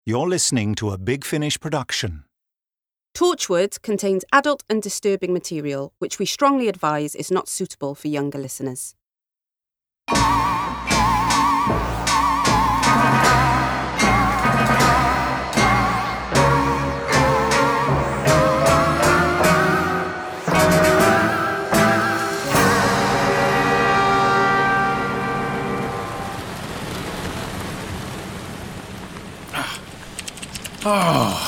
You're listening to a Big Finish production. Torchwood contains adult and disturbing material, which we strongly advise is not suitable for younger listeners. Oh.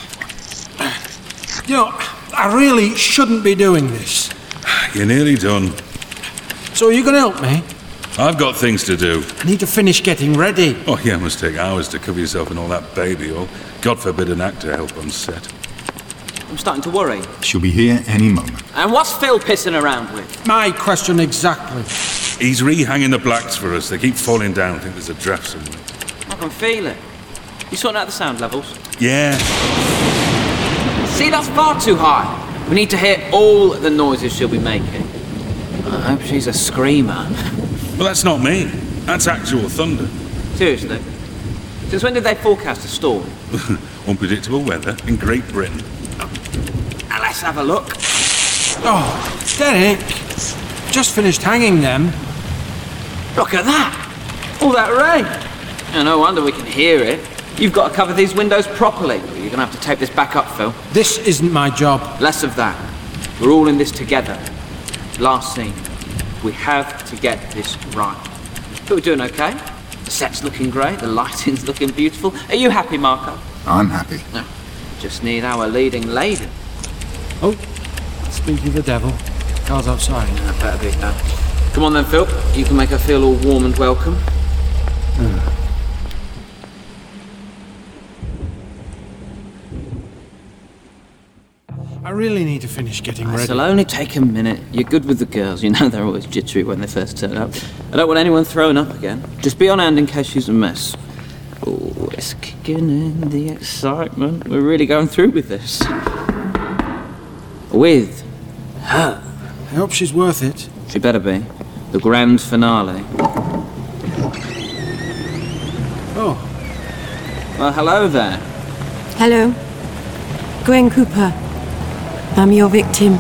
You know, I really shouldn't be doing this. You're nearly done. So are you going to help me? I've got things to do. I need to finish getting ready. Oh, yeah, it must take hours to cover yourself in all that baby oil. God forbid an actor help on set. I'm starting to worry. She'll be here any moment. And what's Phil pissing around with? My question exactly. He's rehanging the blacks for us. They keep falling down. I think there's a draft somewhere. I can feel it. You sorting out the sound levels? Yeah. See, that's far too high. We need to hear all the noises she'll be making. I hope she's a screamer. Well, that's not me. That's actual thunder. Seriously? Since when did they forecast a storm? Unpredictable weather in Great Britain. Now let's have a look. Oh, Derek. Just finished hanging them. Look at that! All that rain. Oh, no wonder we can hear it. You've got to cover these windows properly. You're going to have to tape this back up, Phil. This isn't my job. Less of that. We're all in this together. Last scene. We have to get this right. But we're doing okay. The set's looking great. The lighting's looking beautiful. Are you happy, Marco? I'm happy. No. Just need our leading lady. Oh, speak of the devil. Car's outside. That better be that. Come on then, Phil. You can make her feel all warm and welcome. I really need to finish getting ready. It'll only take a minute. You're good with the girls. You know they're always jittery when they first turn up. I don't want anyone thrown up again. Just be on hand in case she's a mess. Oh, it's kicking in the excitement. We're really going through with this. With her. I hope she's worth it. She better be. The grand finale. Oh. Well, hello there. Hello. Gwen Cooper. I'm your victim.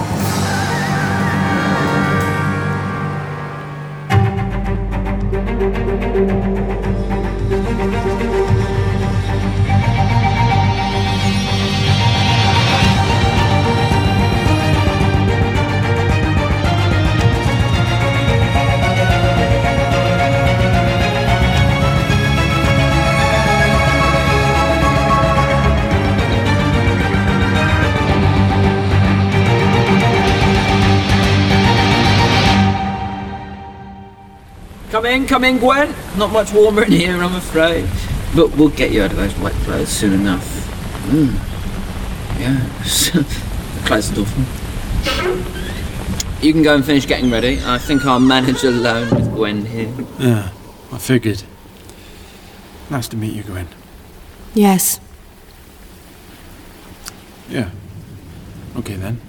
Come in, Gwen. Not much warmer in here, I'm afraid. But we'll get you out of those wet clothes soon enough. Yes. The clothes are awful. You can go and finish getting ready. I think I'll manage alone with Gwen here. Yeah, I figured. Nice to meet you, Gwen. Yes. Yeah. Okay, then.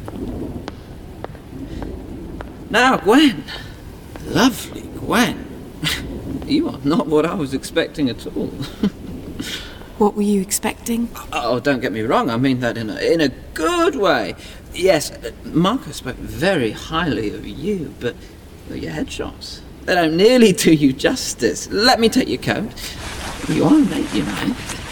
Now, Gwen. Lovely Gwen. You are not what I was expecting at all. What were you expecting? Oh, don't get me wrong. I mean that in a good way. Yes, Marco spoke very highly of you, but your headshots, they don't nearly do you justice. Let me take your coat. You are late, you know.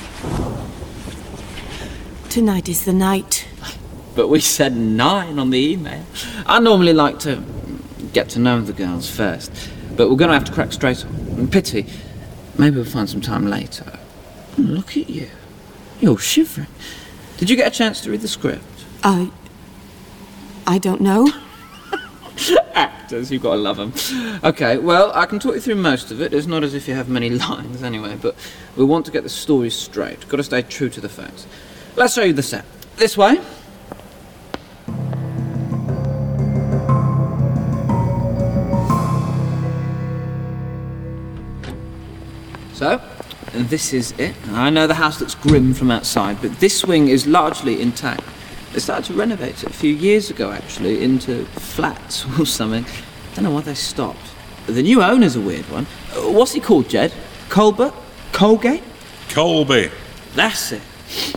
Tonight is the night. But we said 9 on the email. I normally like to get to know the girls first, but we're going to have to crack straight on. Pity. Maybe we'll find some time later. Look at you. You're shivering. Did you get a chance to read the script? I don't know. Actors, you've got to love them. Okay, well, I can talk you through most of it. It's not as if you have many lines anyway, but we want to get the story straight. Got to stay true to the facts. Let's show you the set. This way. So, this is it. I know the house looks grim from outside, but this wing is largely intact. They started to renovate it a few years ago, actually, into flats or something. Don't know why they stopped. The new owner's a weird one. What's he called, Jed? Colbert? Colgate? Colby. That's it.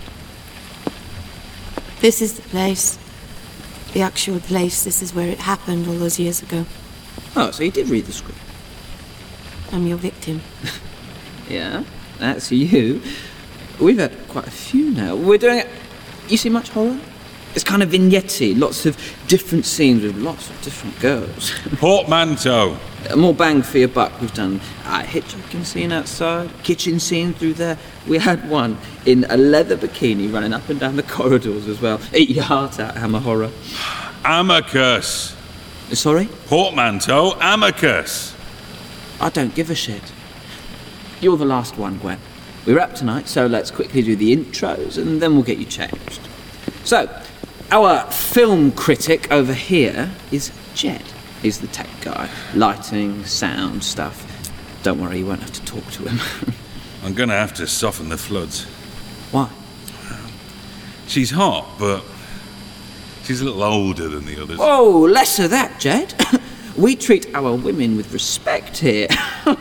This is the place. The actual place. This is where it happened all those years ago. Oh, so you did read the script? I'm your victim. Yeah, that's you. We've had quite a few now. We're doing it... You see much horror? It's kind of vignette-y, lots of different scenes with lots of different girls. Portmanteau. More bang for your buck. We've done a hitchhiking scene outside, kitchen scene through there. We had one in a leather bikini running up and down the corridors as well. Eat your heart out, Hammer Horror. Amicus. Sorry? Portmanteau, Amicus. I don't give a shit. You're the last one, Gwen. We're up tonight, so let's quickly do the intros and then we'll get you changed. So, our film critic over here is Jed. He's the tech guy. Lighting, sound, stuff. Don't worry, you won't have to talk to him. I'm gonna have to soften the floods. Why? She's hot, but she's a little older than the others. Oh, less of that, Jed. We treat our women with respect here.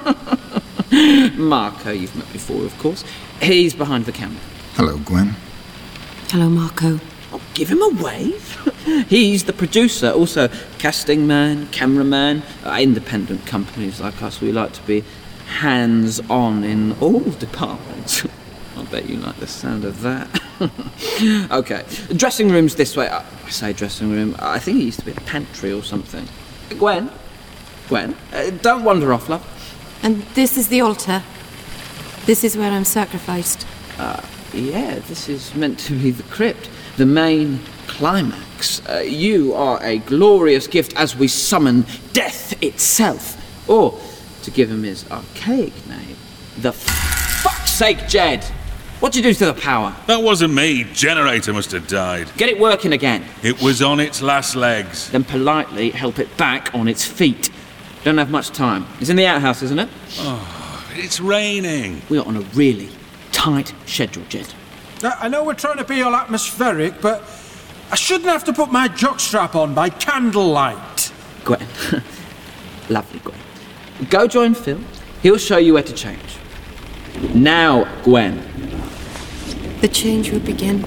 Marco, you've met before, of course. He's behind the camera. Hello, Gwen. Hello, Marco. Oh, give him a wave. He's the producer, also casting man, cameraman. Independent companies like us, we like to be hands-on in all departments. I bet you like the sound of that. Okay, dressing room's this way. I say dressing room, I think it used to be a pantry or something. Gwen, don't wander off, love. And this is the altar. This is where I'm sacrificed. Yeah, this is meant to be the crypt, the main climax. You are a glorious gift as we summon death itself. Or, to give him his archaic name, the fuck's sake, Jed! What'd you do to the power? That wasn't me. Generator must have died. Get it working again. It was on its last legs. Then politely help it back on its feet. Don't have much time. It's in the outhouse, isn't it? Oh, it's raining. We are on a really tight schedule, Jed. I know we're trying to be all atmospheric, but I shouldn't have to put my jockstrap on by candlelight. Gwen. Lovely, Gwen. Go join Phil. He'll show you where to change. Now, Gwen. The change will begin.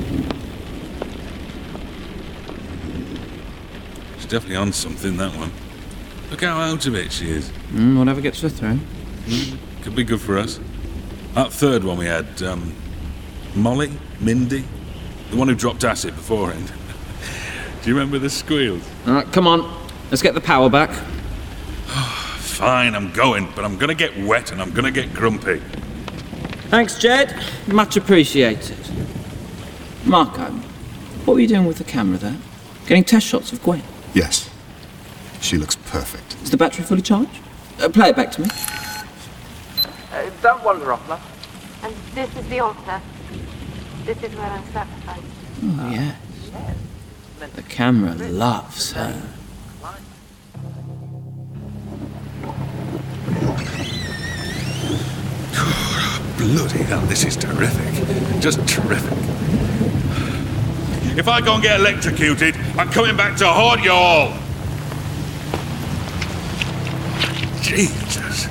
She's definitely on something, that one. Look how out of it she is. Whatever gets her through. Could be good for us. That third one we had, Molly? Mindy? The one who dropped acid beforehand. Do you remember the squeals? All right, come on. Let's get the power back. Fine, I'm going, but I'm gonna get wet and I'm gonna get grumpy. Thanks, Jed. Much appreciated. Marco, what were you doing with the camera there? Getting test shots of Gwen? Yes. She looks perfect. Is the battery fully charged? Play it back to me. Don't wander off, love. And this is the altar. This is where I'm sacrificed. Oh, yes. The camera loves her. Bloody hell, this is terrific. Just terrific. If I go and get electrocuted, I'm coming back to haunt you all. Jesus.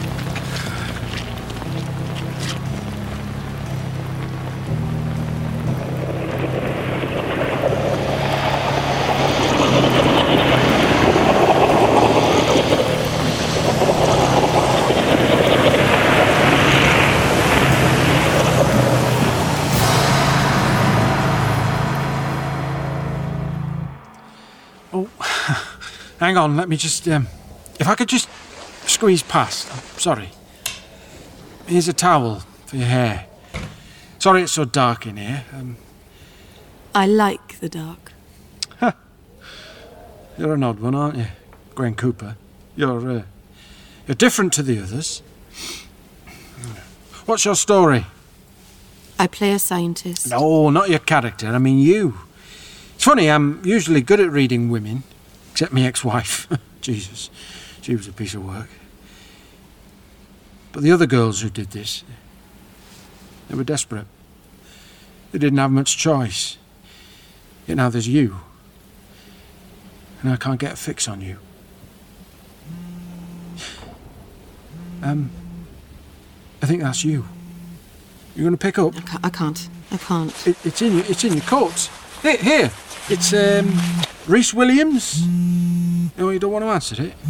Hang on, let me just, if I could just squeeze past. I'm sorry. Here's a towel for your hair. Sorry it's so dark in here. I like the dark. You're an odd one, aren't you, Gwen Cooper? You're different to the others. What's your story? I play a scientist. No, not your character. I mean you. It's funny, I'm usually good at reading women. Except my ex-wife. Jesus, she was a piece of work. But the other girls who did this, they were desperate. They didn't have much choice. Yet now there's you. And I can't get a fix on you. I think that's you. You going to pick up? I can't. It's in your coat. Here. It's Rhys Williams. No, you don't want to answer it.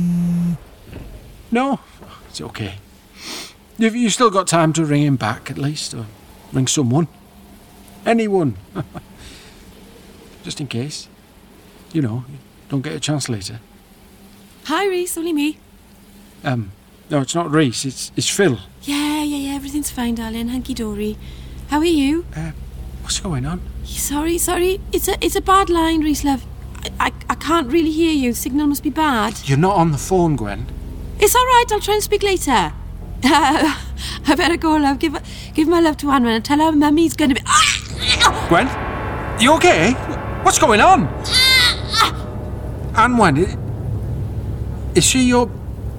No, it's okay. You've still got time to ring him back at least, or ring someone, anyone, just in case. You know, you don't get a chance later. Hi, Rhys. Only me. No, it's not Rhys. It's Phil. Yeah. Everything's fine, darling. Hunky-dory. How are you? What's going on? Sorry. It's a bad line, Rhys, love. I can't really hear you. Signal must be bad. You're not on the phone, Gwen. It's all right. I'll try and speak later. I better go, love. Give my love to Anwen and tell her Mummy's going to be... Gwen? You okay? What's going on? Anwen, is she your...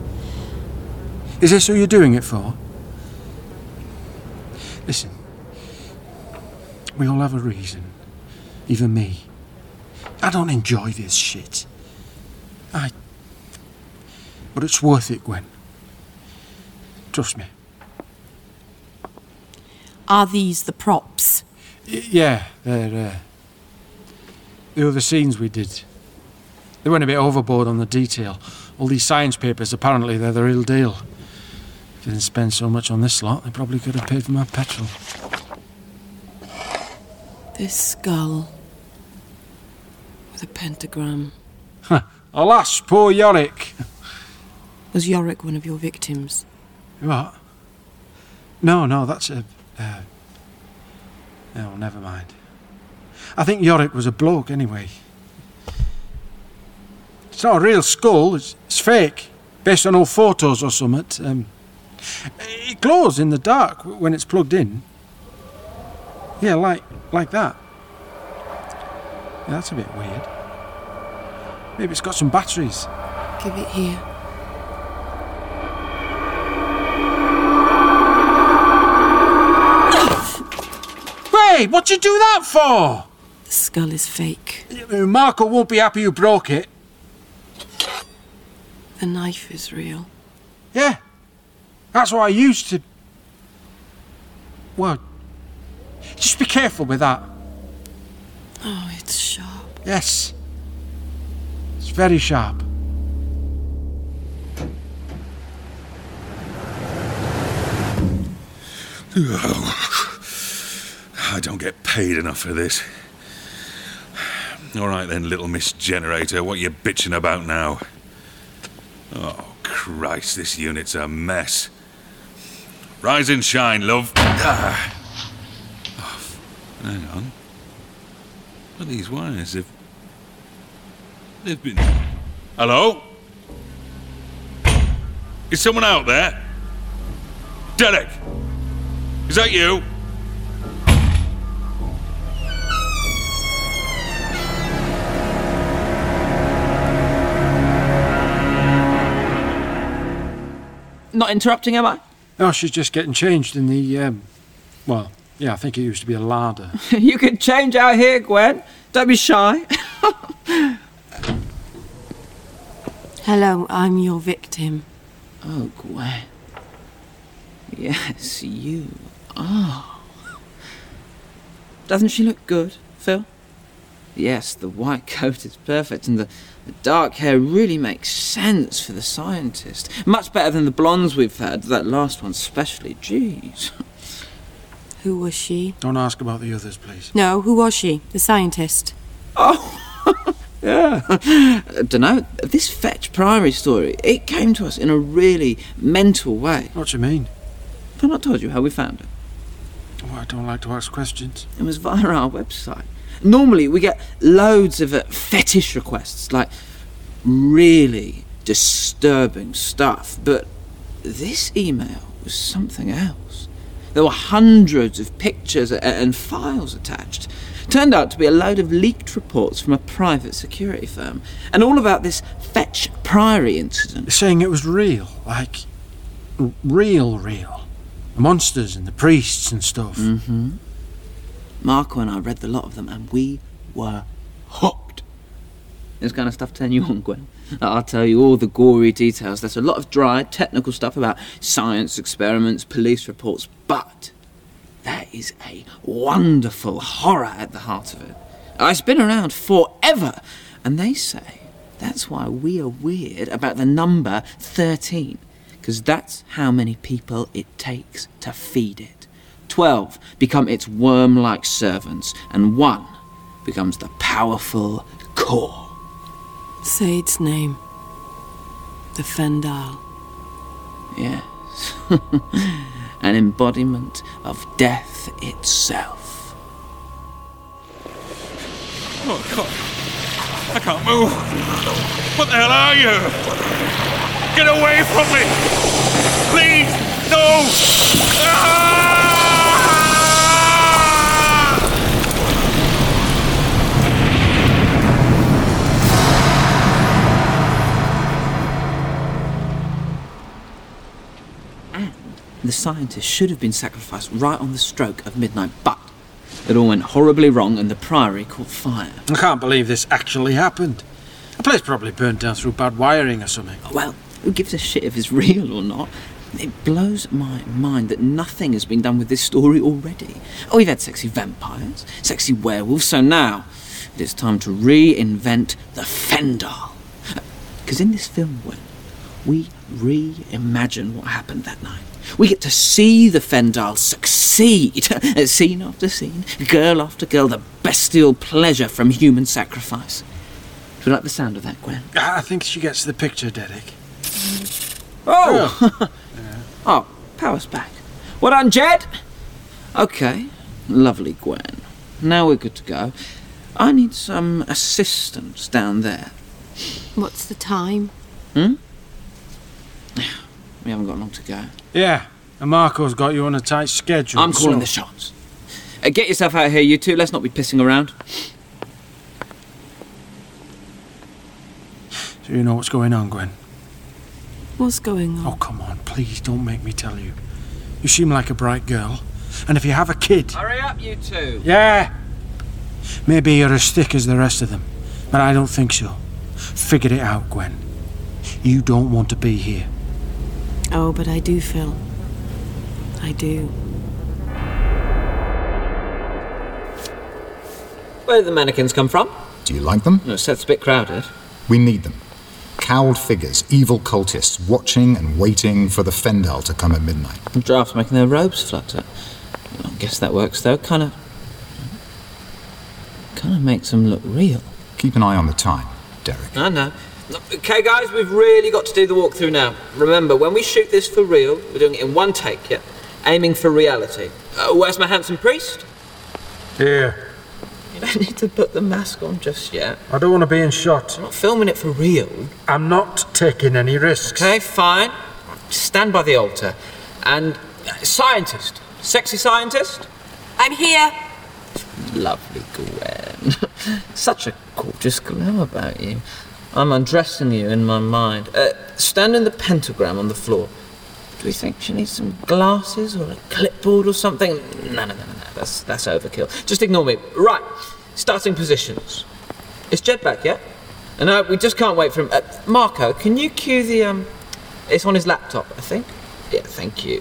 Is this who you're doing it for? Listen, we all have a reason. Even me. I don't enjoy this shit. But it's worth it, Gwen. Trust me. Are these the props? Yeah, they're the other scenes we did. They went a bit overboard on the detail. All these science papers, apparently they're the real deal. If they didn't spend so much on this lot, they probably could have paid for my petrol. This skull with a pentagram. Alas, poor Yorick. Was Yorick one of your victims? What? No, that's a... No, never mind. I think Yorick was a bloke anyway. It's not a real skull, it's fake. Based on old photos or something. It glows in the dark when it's plugged in. Yeah, like that. Yeah, that's a bit weird. Maybe it's got some batteries. Give it here. Hey, what'd you do that for? The skull is fake. Marco won't be happy you broke it. The knife is real. Yeah. That's what I used to... Well, just be careful with that. Oh, it's sharp. Yes. It's very sharp. I don't get paid enough for this. All right then, little Miss Generator, what you bitching about now? Oh, Christ, this unit's a mess. Rise and shine, love. Oh, hang on. What are these wires? They've been... Hello? Is someone out there? Derek! Is that you? Not interrupting, am I? No, she's just getting changed in the, well, yeah, I think it used to be a larder. You can change out here, Gwen. Don't be shy. Hello, I'm your victim. Oh, Gwen. Yes, you are. Doesn't she look good, Phil? Yes, the white coat is perfect, and the dark hair really makes sense for the scientist. Much better than the blondes we've had, that last one especially. Jeez. Who was she? Don't ask about the others, please. No, who was she? The scientist. Oh, yeah. Dunno, this Fetch Priory story, it came to us in a really mental way. What do you mean? Have I not told you how we found it? Oh, I don't like to ask questions. It was via our website. Normally, we get loads of fetish requests, like really disturbing stuff, but this email was something else. There were hundreds of pictures and files attached. Turned out to be a load of leaked reports from a private security firm, and all about this Fetch Priory incident. Saying it was real, like real. The monsters and the priests and stuff. Mm-hmm. Marco and I read the lot of them, and we were hooked. This kind of stuff turn you on, Gwen? I'll tell you all the gory details. There's a lot of dry, technical stuff about science experiments, police reports, but there is a wonderful horror at the heart of it. It's been around forever, and they say that's why we are weird about the number 13, because that's how many people it takes to feed it. 12 become its worm-like servants, and 1 becomes the powerful core. Say its name. The Fendahl. Yes. An embodiment of death itself. Oh, God. I can't move. What the hell are you? Get away from me! Please! No! Ah! The scientists should have been sacrificed right on the stroke of midnight, but it all went horribly wrong and the Priory caught fire. I can't believe this actually happened. The place probably burnt down through bad wiring or something. Well, who gives a shit if it's real or not? It blows my mind that nothing has been done with this story already. Oh, we've had sexy vampires, sexy werewolves, so now it is time to reinvent the Fendahl. Because in this film, we reimagine what happened that night. We get to see the Fendahl succeed, scene after scene, girl after girl, the bestial pleasure from human sacrifice. Do you like the sound of that, Gwen? I think she gets the picture, Derek. Oh! Oh, power's back. Well done, Jed! Okay, lovely, Gwen. Now we're good to go. I need some assistance down there. What's the time? We haven't got long to go. Yeah, and Marco's got you on a tight schedule. I'm calling the shots. Get yourself out of here, you two. Let's not be pissing around. So you know what's going on, Gwen? What's going on? Oh, come on, please don't make me tell you. You seem like a bright girl. And if you have a kid... Hurry up, you two. Yeah! Maybe you're as thick as the rest of them, but I don't think so. Figure it out, Gwen. You don't want to be here. Oh, but I do, Phil. I do. Where did the mannequins come from? Do you like them? No, Seth's a bit crowded. We need them. Cowled figures, evil cultists, watching and waiting for the Fendahl to come at midnight. The giraffes making their robes flutter. I guess that works, though. Kind of makes them look real. Keep an eye on the time, Derek. I know. Okay, guys, we've really got to do the walkthrough now. Remember, when we shoot this for real, we're doing it in one take, yeah? Aiming for reality. Where's my handsome priest? Here. You don't need to put the mask on just yet. I don't want to be in shot. I'm not filming it for real. I'm not taking any risks. Okay, fine. Stand by the altar. And scientist. Sexy scientist? I'm here. Lovely, Gwen. Such a gorgeous glow about you. I'm undressing you in my mind. Stand in the pentagram on the floor. Do we think she needs some glasses or a clipboard or something? No. That's overkill. Just ignore me. Right. Starting positions. Is Jed back yet? No, we just can't wait for him. Marco, can you cue the, It's on his laptop, I think. Yeah, thank you.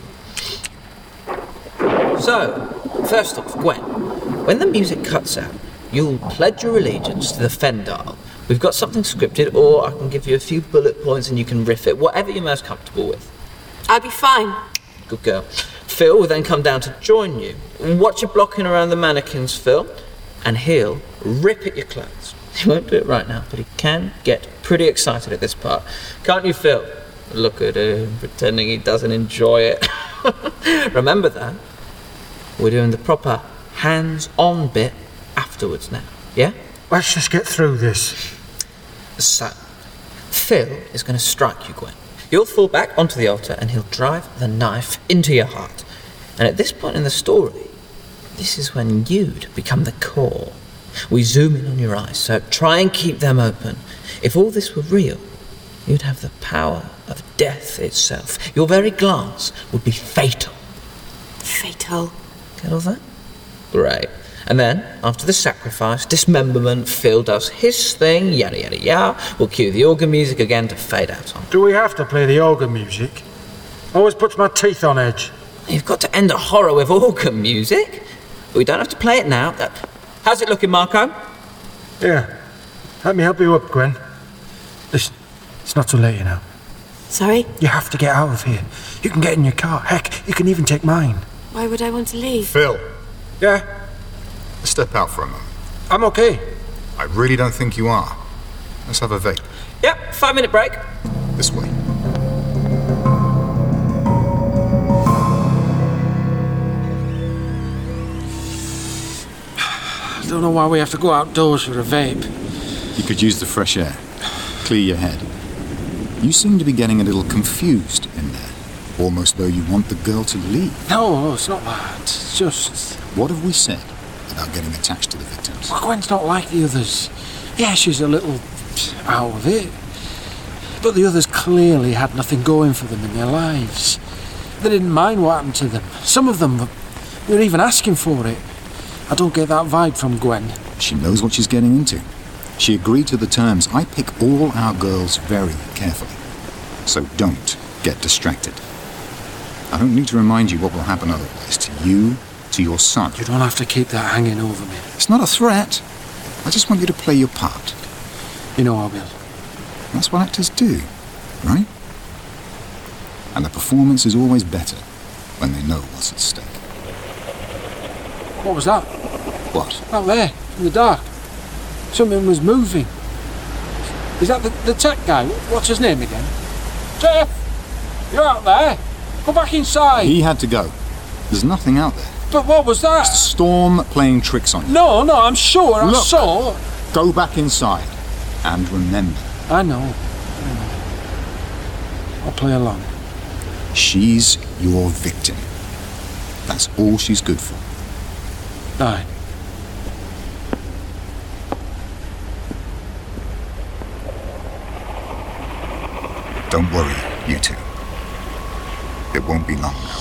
So, first off, Gwen, when the music cuts out, you'll pledge your allegiance to the Fendahl. We've got something scripted, or I can give you a few bullet points and you can riff it, whatever you're most comfortable with. I'll be fine. Good girl. Phil will then come down to join you. Watch your blocking around the mannequins, Phil, and he'll rip at your clothes. He won't do it right now, but he can get pretty excited at this part. Can't you, Phil? Look at him, pretending he doesn't enjoy it. Remember that. We're doing the proper hands-on bit afterwards now, yeah? Let's just get through this. So, Phil is going to strike you, Gwen. You'll fall back onto the altar and he'll drive the knife into your heart. And at this point in the story, this is when you'd become the core. We zoom in on your eyes, so try and keep them open. If all this were real, you'd have the power of death itself. Your very glance would be fatal. Fatal. Get all that? Great. And then, after the sacrifice, dismemberment, Phil does his thing, yada yada yada. We'll cue the organ music again to fade out on. Do we have to play the organ music? Always puts my teeth on edge. You've got to end a horror with organ music. We don't have to play it now. How's it looking, Marco? Yeah. Let me help you up, Gwen. Listen, it's not too late, you know. Sorry? You have to get out of here. You can get in your car. Heck, you can even take mine. Why would I want to leave? Phil, Yeah, step out for a moment. I'm okay. I really don't think you are. Let's have a vape. Yep, 5-minute break. This way. I don't know why we have to go outdoors for a vape. You could use the fresh air. Clear your head. You seem to be getting a little confused in there. Almost though you want the girl to leave. No, it's not that. It's just... What have we said about getting attached to the victims? Well, Gwen's not like the others. Yeah, she's a little out of it. But the others clearly had nothing going for them in their lives. They didn't mind what happened to them. Some of them were even asking for it. I don't get that vibe from Gwen. She knows what she's getting into. She agreed to the terms. I pick all our girls very carefully. So don't get distracted. I don't need to remind you what will happen otherwise to you, to your son. You don't have to keep that hanging over me. It's not a threat. I just want you to play your part. You know I will. That's what actors do, right? And the performance is always better when they know what's at stake. What was that? What? Out there, in the dark. Something was moving. Is that the tech guy? What's his name again? Jeff! You're out there! Go back inside! He had to go. There's nothing out there. But what was that? It's the storm playing tricks on you. No, I'm sure. I Look. saw. Go back inside. And remember, I know. I'll play along. she's your victim. That's all she's good for. Aye. Don't worry, you two. It won't be long now.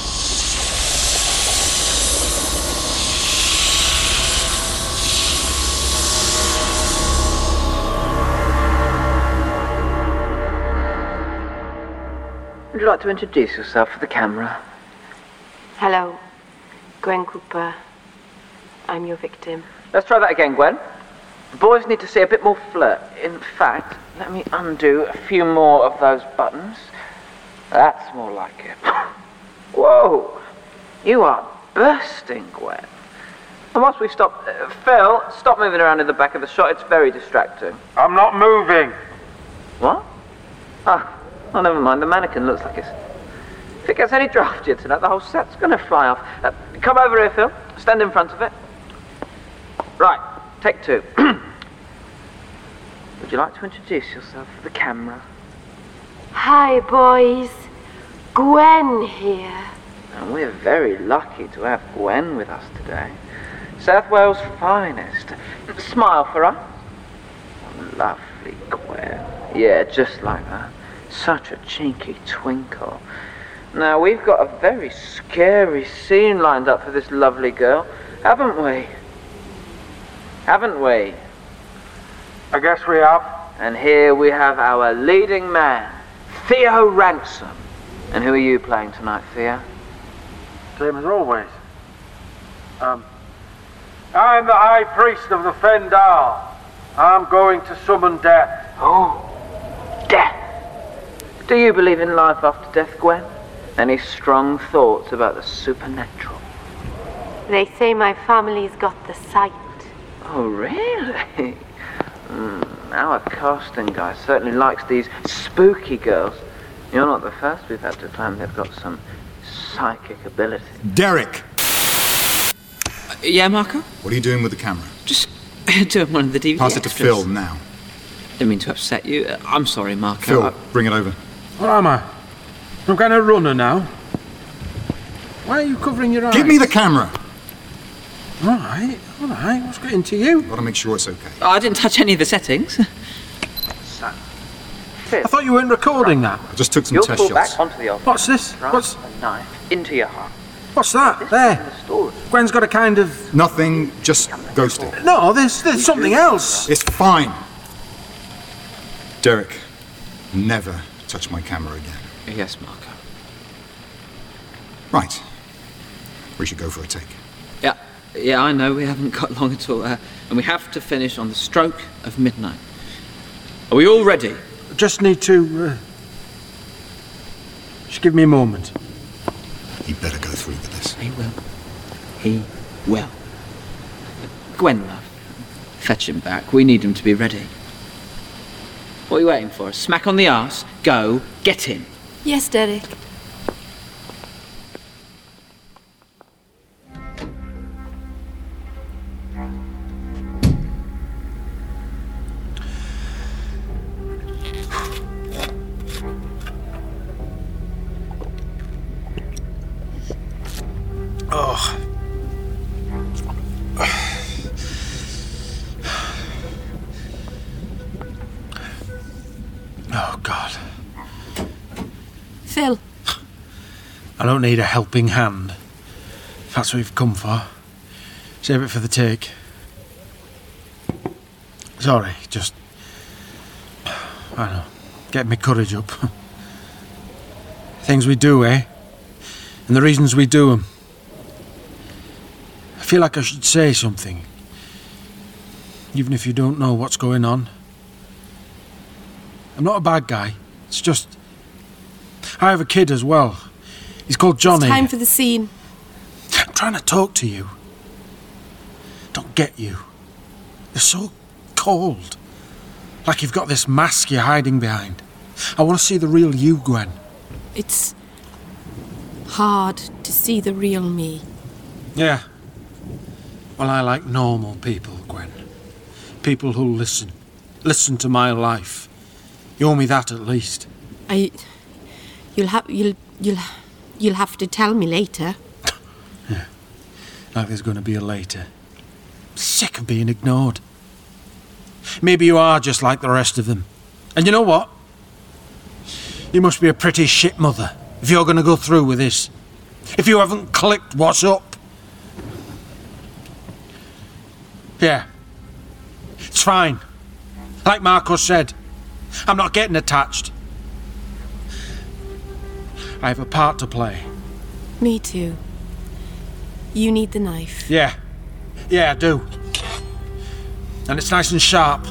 Would you like to introduce yourself for the camera? Hello, Gwen Cooper. I'm your victim. Let's try that again, Gwen. The boys need to see a bit more flirt. In fact, let me undo a few more of those buttons. That's more like it. Whoa! You are bursting, Gwen. And once we stop... Phil, stop moving around in the back of the shot. It's very distracting. I'm not moving. What? Oh, never mind. The mannequin looks like it's... If it gets any draftier tonight, the whole set's going to fly off. Come over here, Phil. Stand in front of it. Right. Take two. Would you like to introduce yourself for the camera? Hi, boys. Gwen here. And we're very lucky to have Gwen with us today. South Wales' finest. Smile for her. Oh, lovely Gwen. Yeah, just like that. Such a cheeky twinkle. Now, we've got a very scary scene lined up for this lovely girl, haven't we? Haven't we? I guess we have. And here we have our leading man, Theo Ransom. And who are you playing tonight, Theo? Same as always. I'm the High Priest of the Fendal. I'm going to summon death. Oh, death. Do you believe in life after death, Gwen? Any strong thoughts about the supernatural? They say my family's got the sight. Oh, really? Our casting guy certainly likes these spooky girls. You're not the first we've had to claim they've got some psychic ability. Derek! Yeah, Marco? What are you doing with the camera? Just doing one of the DVD Pass it to extras. Phil now. Didn't mean to upset you. I'm sorry, Marco. Phil, bring it over. What am I? Some kind of runner now? Why are you covering your eyes? Give me the camera! All right. What's got into you? Gotta make sure it's okay. I didn't touch any of the settings. I thought you weren't recording that. I just took some You'll test fall shots. back onto the altar. What's this? Drive What's a knife into your heart. that? In There. the story. Gwen's got a kind of... Nothing, just ghost it. No, there's something else. It's fine. Derek, never touch my camera again. Yes, Marco. Right. We should go for a take. Yeah, I know, we haven't got long at all. And we have to finish on the stroke of midnight. Are we all ready? Just need to... just give me a moment. He'd better go through with this. He will. He will. Gwen, love, fetch him back. We need him to be ready. What are you waiting for? A smack on the arse? Go, get him. Yes, Derek. Oh, God. Phil. I don't need a helping hand. If that's what you've come for. Save it for the take. Sorry, just... I don't know. Get my courage up. Things we do, eh? And the reasons we do them. I feel like I should say something. Even if you don't know what's going on. I'm not a bad guy. It's just... I have a kid as well. He's called Johnny. It's time for the scene. I'm trying to talk to you. Don't get you. You're so cold. Like you've got this mask you're hiding behind. I want to see the real you, Gwen. It's hard to see the real me. Yeah. Well, I like normal people, Gwen. People who'll listen. Listen to my life. You owe me that at least. You'll have to tell me later. Yeah. Like there's going to be a later. I'm sick of being ignored. Maybe you are just like the rest of them. And you know what? You must be a pretty shit mother if you're going to go through with this. If you haven't clicked what's up. Yeah. It's fine. Like Marcos said, I'm not getting attached. I have a part to play. Me too. You need the knife. Yeah, I do. And it's nice and sharp.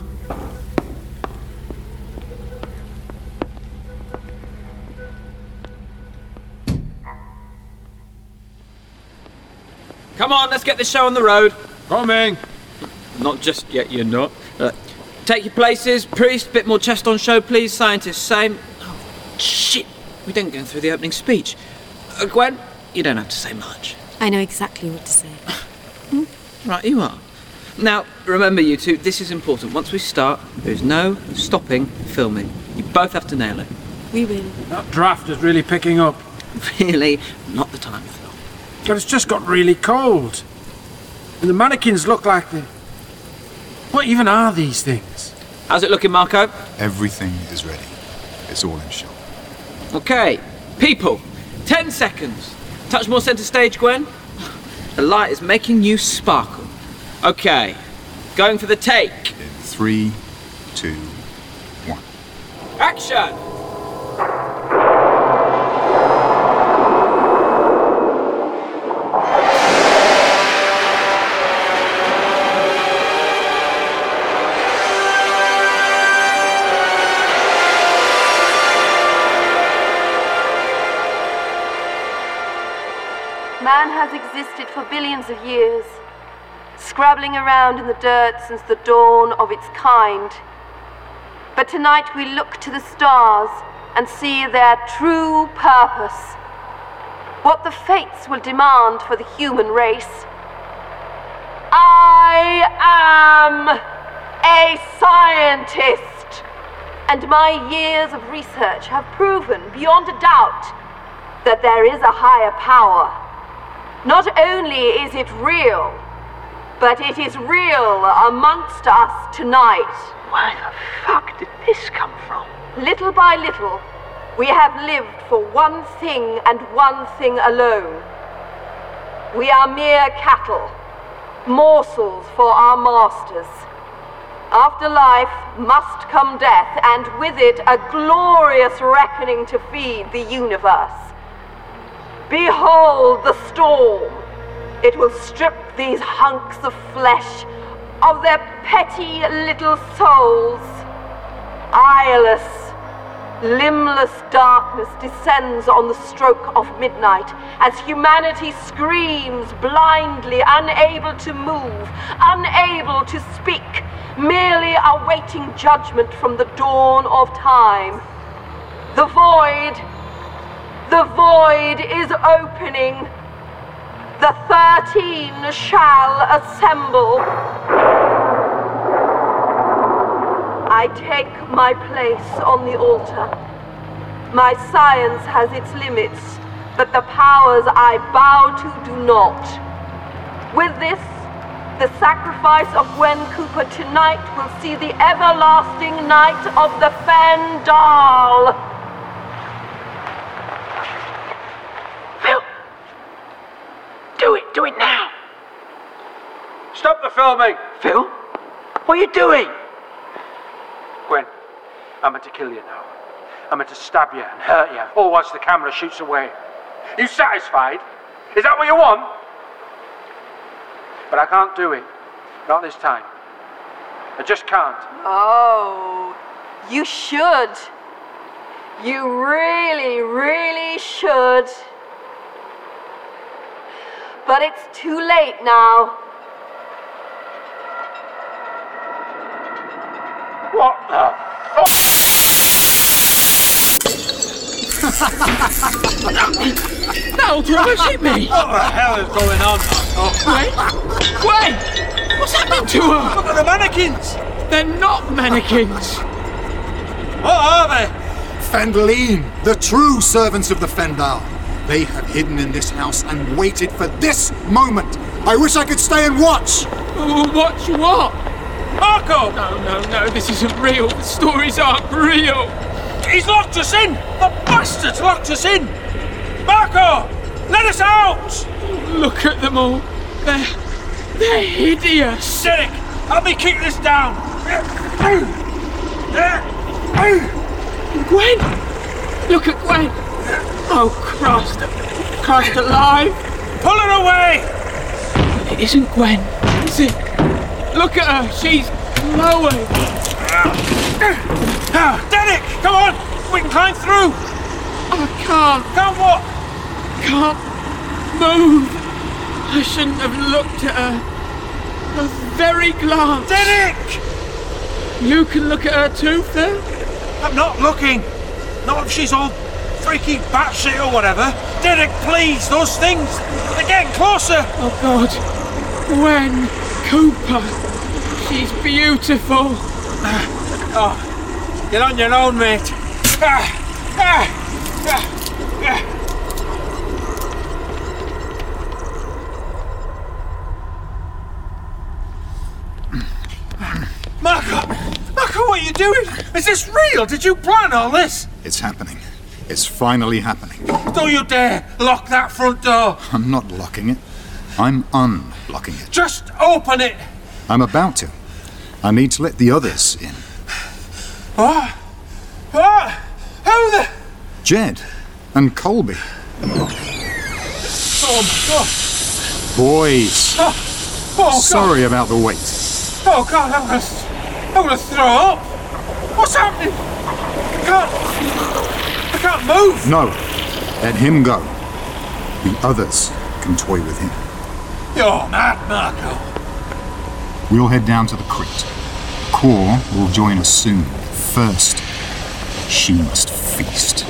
Come on, let's get this show on the road. Coming. Not just yet, you're not. Take your places. Priest, bit more chest on show, please. Scientist, same. Oh, shit. We didn't go through the opening speech. Gwen, you don't have to say much. I know exactly what to say. Right, you are. Now, remember you two, this is important. Once we start, there's no stopping filming. You both have to nail it. We will. That draft is really picking up. Really, not the time, Phil. But it's just got really cold. And the mannequins look like the... What even are these things? How's it looking, Marco? Everything is ready. It's all in shot. Okay, people, 10 seconds. Touch more centre stage, Gwen. The light is making you sparkle. Okay, going for the take. In 3, 2, 1. Action! Man has existed for billions of years, scrabbling around in the dirt since the dawn of its kind. But tonight we look to the stars and see their true purpose, what the fates will demand for the human race. I am a scientist, and my years of research have proven beyond a doubt that there is a higher power. Not only is it real, but it is real amongst us tonight. Where the fuck did this come from? Little by little, we have lived for one thing and one thing alone. We are mere cattle, morsels for our masters. After life must come death, and with it a glorious reckoning to feed the universe. Behold the storm, It will strip these hunks of flesh of their petty little souls. Eyeless, limbless darkness descends on the stroke of midnight as humanity screams blindly, unable to move, unable to speak, merely awaiting judgment from the dawn of time. The void is opening. The 13 shall assemble. I take my place on the altar. My science has its limits, but the powers I bow to do not. With this, the sacrifice of Gwen Cooper tonight will see the everlasting night of the Fandal. Phil! Do it now! Stop the filming! Phil? What are you doing? Gwen, I'm meant to kill you now. I'm meant to stab you and hurt you, all whilst the camera shoots away. You satisfied? Is that what you want? But I can't do it. Not this time. I just can't. Oh, you should. You really, really should. But it's too late now. What the fuck? That'll drive hit me! What the hell is going on? Gwen! What's happening to her? Look at the mannequins! They're not mannequins! What are they? Fendaline, the true servants of the Fendal. They have hidden in this house and waited for this moment. I wish I could stay and watch. Watch what? Marco! No, this isn't real. The stories aren't real. He's locked us in! The bastard's locked us in! Marco! Let us out! Look at them all. They're hideous. Derek, help me kick this down! Gwen! Look at Gwen! Oh, Christ alive! Pull her away! It isn't Gwen, is it? Look at her, she's glowing! Derek, come on! We can climb through! I can't. Can't what? Can't move. I shouldn't have looked at her. A very glance. Derek! You can look at her too, Phil? I'm not looking. Not if she's all freaky batshit or whatever. Derek, please, those things, they're getting closer. Oh, God. Gwen Cooper. She's beautiful. Oh, get on your own, mate. Marco, what are you doing? Is this real? Did you plan all this? It's happening. It's finally happening. Don't you dare lock that front door. I'm not locking it. I'm unlocking it. Just open it. I'm about to. I need to let the others in. What? Who the... Jed and Colby. Oh, my God. Boys. Oh, God. Sorry about the wait. Oh, God, I'm gonna throw up. What's happening? I can't move. No. Let him go. The others can toy with him. You're mad, Marco. We'll head down to the crypt. Core will join us soon. First, she must feast.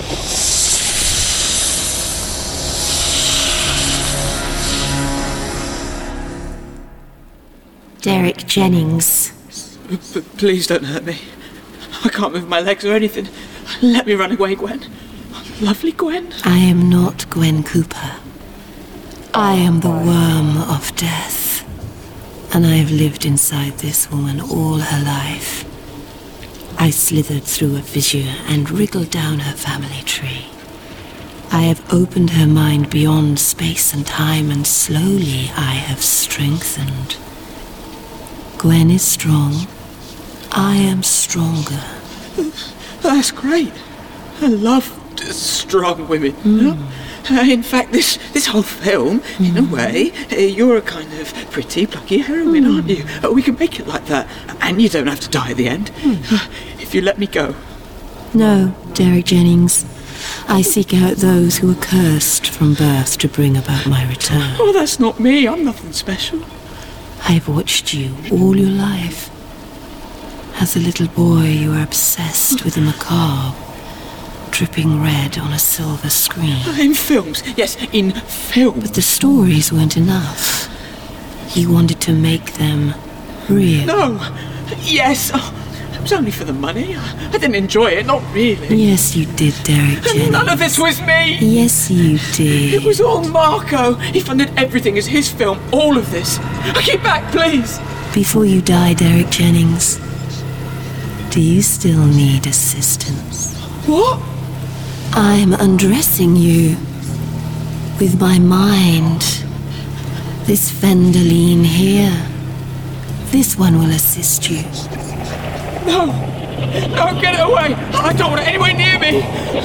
Derek Jennings. Please don't hurt me. I can't move my legs or anything. Let me run away, Gwen. Lovely Gwen. I am not Gwen Cooper. I am the worm of death. And I have lived inside this woman all her life. I slithered through a fissure and wriggled down her family tree. I have opened her mind beyond space and time, and slowly I have strengthened. Gwen is strong. I am stronger. That's great. I love strong women. In fact, this whole film, in a way, you're a kind of pretty, plucky heroine, aren't you? We can make it like that. And you don't have to die at the end. If you let me go. No, Derek Jennings. I seek out those who are cursed from birth to bring about my return. Oh, that's not me. I'm nothing special. I've watched you all your life. As a little boy, you were obsessed with the macabre, dripping red on a silver screen. In films, yes, in films. But the stories weren't enough. You wanted to make them real. No, yes. It was only for the money. I didn't enjoy it, not really. Yes, you did, Derek Jennings. None of this was me. Yes, you did. It was all Marco. He funded everything as his film, all of this. Get back, please. Before you die, Derek Jennings, do you still need assistance? What? I'm undressing you with my mind. This Fendaline here. This one will assist you. No! No, get away! I don't want it anywhere near me!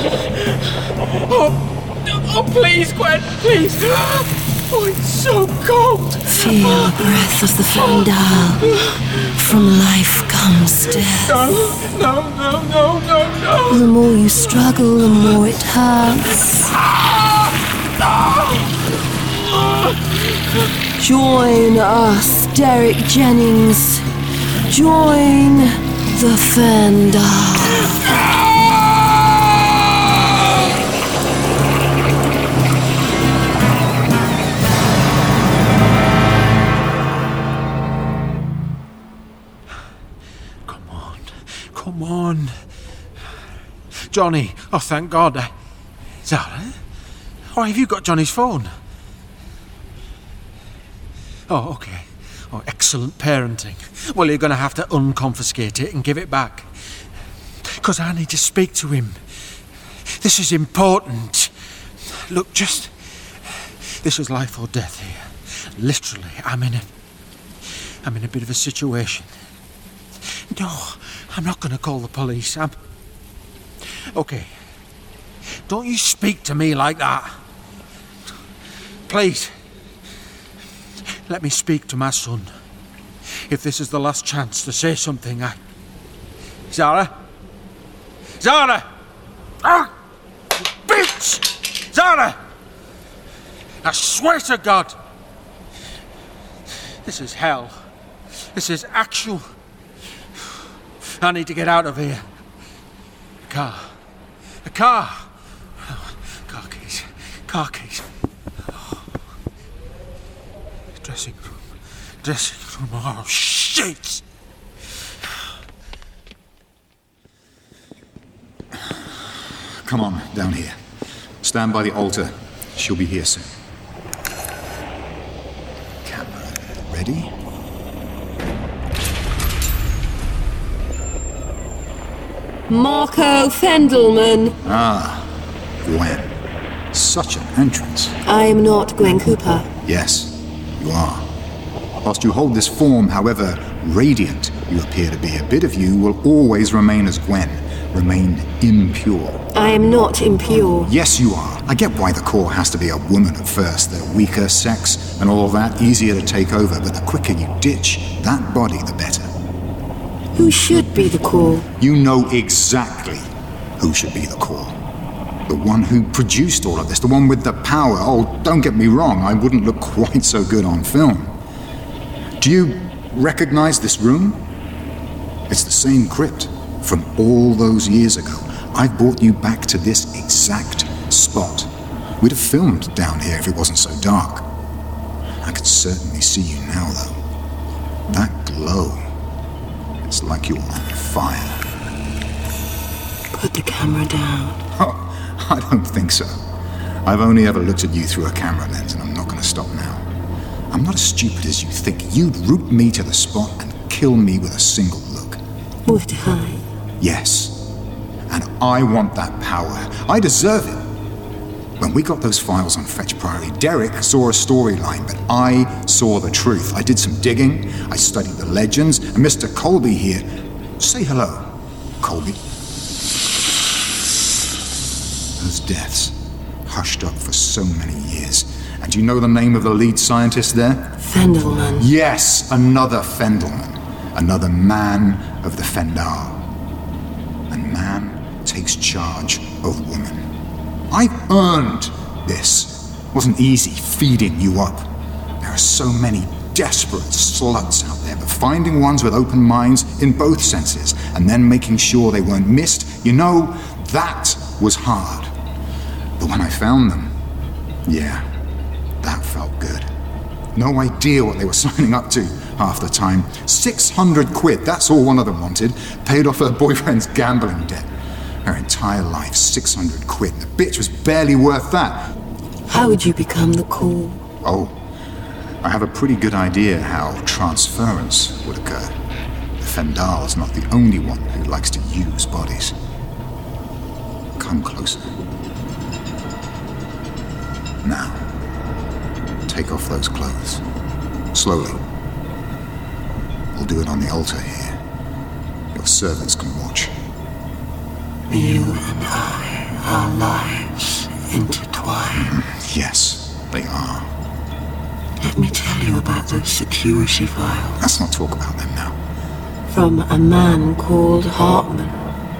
Oh, please, Gwen, please! Oh, it's so cold! Feel the breath of the Fendal. From life comes death. No! The more you struggle, the more it hurts. Join us, Derek Jennings. Join the Fendal. Come on. Johnny, oh thank God. Zara? Why have you got Johnny's phone? Oh, okay. Oh, excellent parenting. Well, you're going to have to unconfiscate it and give it back. Because I need to speak to him. This is important. Look, this is life or death here. Literally, I'm in a bit of a situation. No, I'm not going to call the police. Okay. Don't you speak to me like that. Please. Let me speak to my son. If this is the last chance to say something, Zara? Zara! Ah! Bitch! Zara! I swear to God! This is hell. This is actual. I need to get out of here. A car. Car keys. Oh. Dressing room. Oh, shit! Come on, down here. Stand by the altar. She'll be here soon. Camera ready? Marco Fendelman. Ah, Gwen. Such an entrance. I am not Gwen Cooper. Yes, you are. Whilst you hold this form, however radiant you appear to be, a bit of you will always remain as Gwen, remain impure. I am not impure. Yes, you are. I get why the core has to be a woman at first. The weaker sex and all that, easier to take over, but the quicker you ditch that body, the better. Who should be the core? You know exactly who should be the core. The one who produced all of this, the one with the power. Oh, don't get me wrong, I wouldn't look quite so good on film. Do you recognize this room? It's the same crypt from all those years ago. I've brought you back to this exact spot. We'd have filmed down here if it wasn't so dark. I could certainly see you now, though. That glow. It's like you're on fire. Put the camera down. Oh, I don't think so. I've only ever looked at you through a camera lens, and I'm not going to stop now. I'm not as stupid as you think. You'd root me to the spot and kill me with a single look. Would I? Yes. And I want that power. I deserve it. When we got those files on Fetch Priory, Derek saw a storyline, but I saw the truth. I did some digging, I studied the legends, and Mr. Colby here... Say hello, Colby. Those deaths. hushed up for so many years. And do you know the name of the lead scientist there? Fendelman. Yes, another Fendelman. Another man of the Fendal. And man takes charge of woman. I've earned this. It wasn't easy feeding you up. There are so many desperate sluts out there, but finding ones with open minds in both senses, and then making sure they weren't missed, you know, that was hard. But when I found them, yeah, that felt good. No idea what they were signing up to half the time. 600 quid, that's all one of them wanted. Paid off her boyfriend's gambling debt. Her entire life, 600 quid. The bitch was barely worth that. How would you become the core? Oh, I have a pretty good idea how transference would occur. The Fendal's not the only one who likes to use bodies. Come closer. Now, take off those clothes. Slowly. We'll do it on the altar here. Your servants can watch. You and I, our lives intertwined. Yes, they are. Let me tell you about those security files. Let's not talk about them now. From a man called Hartman.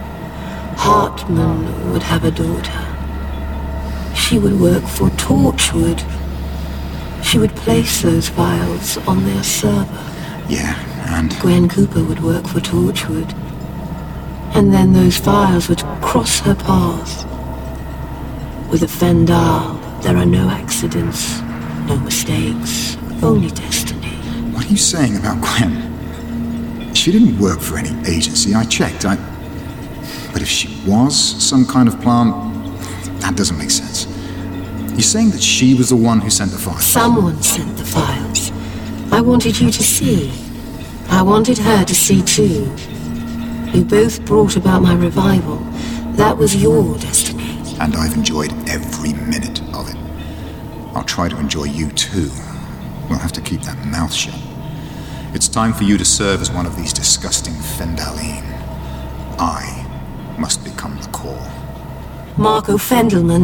Hartman would have a daughter. She would work for Torchwood. She would place those files on their server. Yeah, and... Gwen Cooper would work for Torchwood. And then those files would cross her path. With a Fendal, there are no accidents, no mistakes, only destiny. What are you saying about Gwen? She didn't work for any agency, I checked. But if she was some kind of plant, that doesn't make sense. You're saying that she was the one who sent the files? Someone sent the files. I wanted you to see. I wanted her to see too. You both brought about my revival. That was your destiny. And I've enjoyed every minute of it. I'll try to enjoy you too. We'll have to keep that mouth shut. It's time for you to serve as one of these disgusting Fendaline. I must become the core. Marco Fendelman.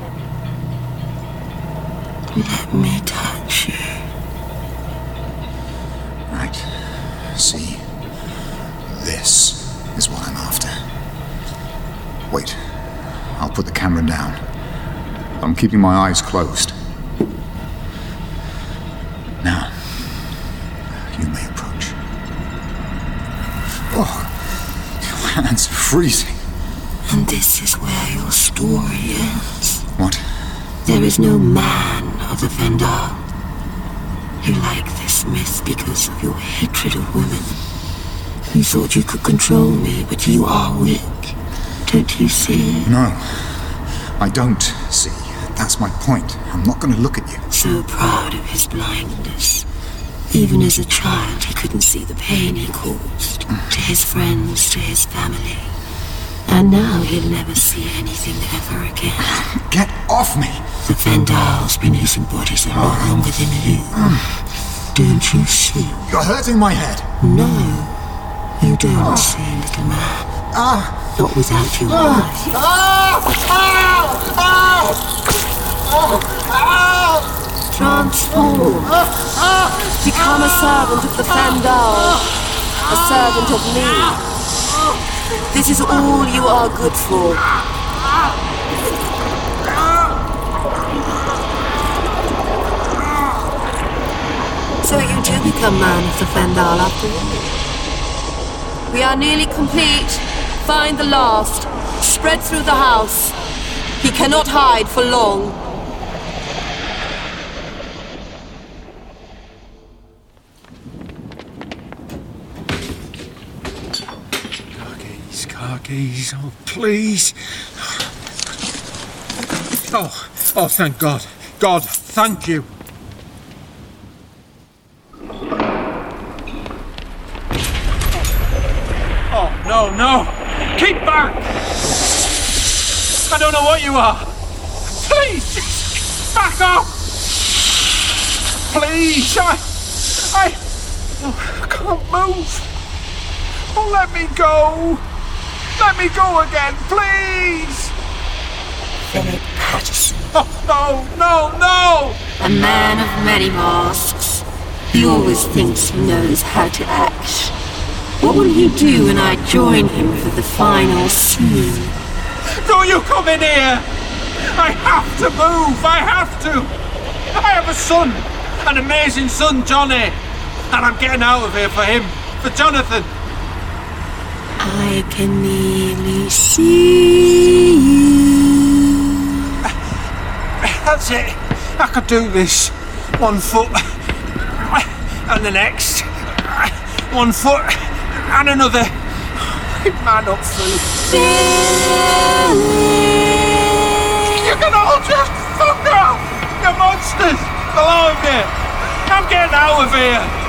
Let me touch you. Right. See? This is what I'm after. Wait. I'll put the camera down. I'm keeping my eyes closed. Now, you may approach. Oh, your hands are freezing. And this is where your story ends. What? There is no man of the Fendal. You like this myth because of your hatred of women. You thought you could control me, but you are weak. Don't you see? No, I don't see. That's my point. I'm not going to look at you. So proud of his blindness. Even as a child, he couldn't see the pain he caused. To his friends, to his family. And now he'll never see anything ever again. Get off me! The Fendal's been using bodies a lot longer than you. Don't you see? You're hurting my head. No, you don't see, little man. Not without your eyes. Transform. Become a servant of the Fendal. A servant of me. This is all you are good for. So you do become man of the Fendal after all. We are nearly complete. Find the last. Spread through the house. He cannot hide for long. Car keys, oh please. Oh, thank God. God, thank you. Oh, no. Keep back. I don't know what you are. Please, just back off. Please, I can't move. Oh, let me go. Let me go again, please! Philip Patterson. Oh, no! A man of many masks. He always thinks he knows how to act. What will he do when I join him for the final scene? Don't you come in here! I have to move! I have to! I have a son! An amazing son, Johnny! And I'm getting out of here for him, for Jonathan! I can nearly see you. That's it. I could do this. 1 foot. And the next. 1 foot. And another. Man up, Philip. You can all just fuck off! You monsters! Below me! I'm getting out of here!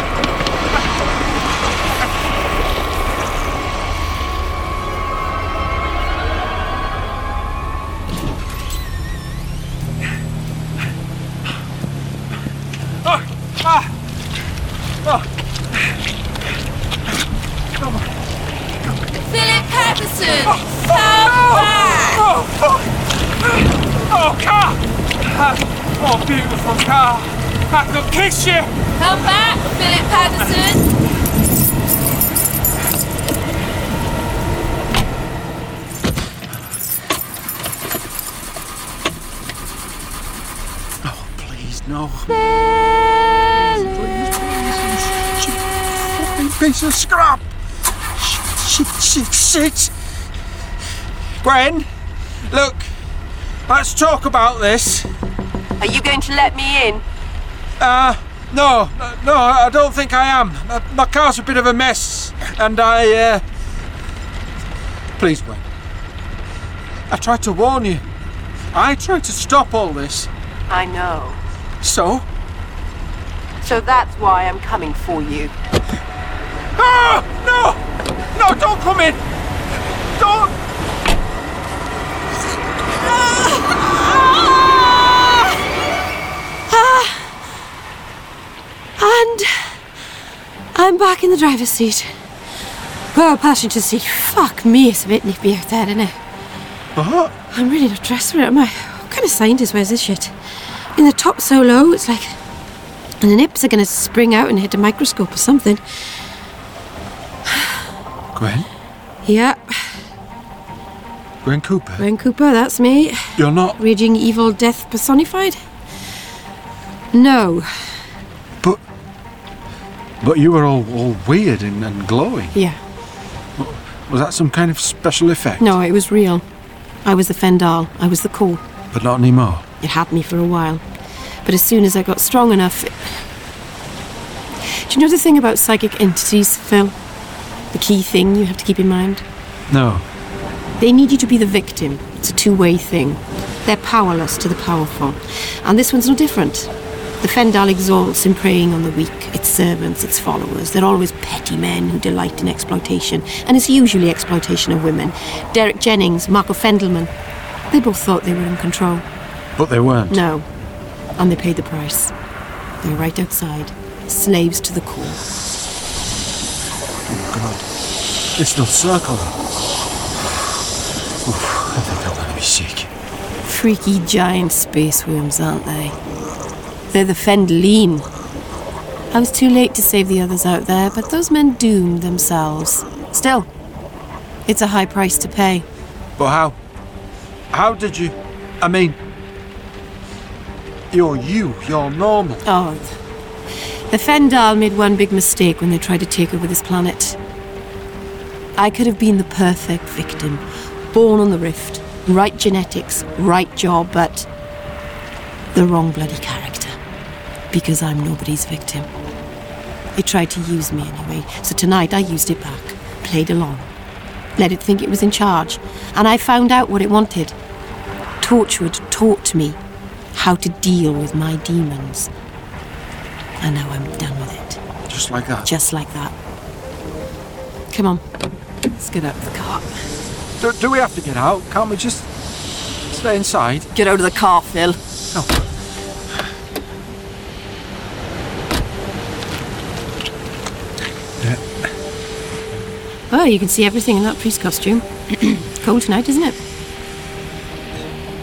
Philip Patterson! Come back! Oh, fuck! Oh, car! Oh, beautiful car! I could kiss you! Come back, Philip Patterson! Oh, please, no. Please. Piece of scrap! Shit! Gwen, look, let's talk about this. Are you going to let me in? No, I don't think I am. My car's a bit of a mess, and Please, Gwen. I tried to warn you. I tried to stop all this. I know. So? So that's why I'm coming for you. Ah! No! No, don't come in! Don't! And I'm back in the driver's seat. Well, passenger seat. Fuck me, it's a bit nippy out there, isn't it? What? I'm really not dressed for it, am I? What kind of scientist wears this shit? In the top so low, it's like... And the nips are going to spring out and hit a microscope or something. Gwen? Yeah. Gwen Cooper? Gwen Cooper, that's me. You're not... Raging evil death personified? No. But you were all weird and glowing. Yeah. Was that some kind of special effect? No, it was real. I was the Fendal. I was the core. But not anymore? It had me for a while. But as soon as I got strong enough... Do you know the thing about psychic entities, Phil? The key thing you have to keep in mind? No. They need you to be the victim. It's a two-way thing. They're powerless to the powerful. And this one's no different. The Fendal exalts in preying on the weak, its servants, its followers. They're always petty men who delight in exploitation. And it's usually exploitation of women. Derek Jennings, Marco Fendelman. They both thought they were in control. But they weren't? No. And they paid the price. They were right outside. Slaves to the core. Oh, God. It's no circle. Oof, I think I'm going to be sick. Freaky giant space worms, aren't they? They're the Fendaline. I was too late to save the others out there, but those men doomed themselves. Still, it's a high price to pay. But how? How did you... I mean... You're normal. Oh, the Fendal made one big mistake when they tried to take over this planet. I could have been the perfect victim. Born on the Rift. Right genetics, right job, but... the wrong bloody character. Because I'm nobody's victim. It tried to use me anyway, so tonight I used it back. Played along. Let it think it was in charge. And I found out what it wanted. Torchwood taught me how to deal with my demons. And now I'm done with it. Just like that? Just like that. Come on. Let's get out of the car. Do we have to get out? Can't we just stay inside? Get out of the car, Phil. Oh. Oh, you can see everything in that priest costume. Cold tonight, isn't it?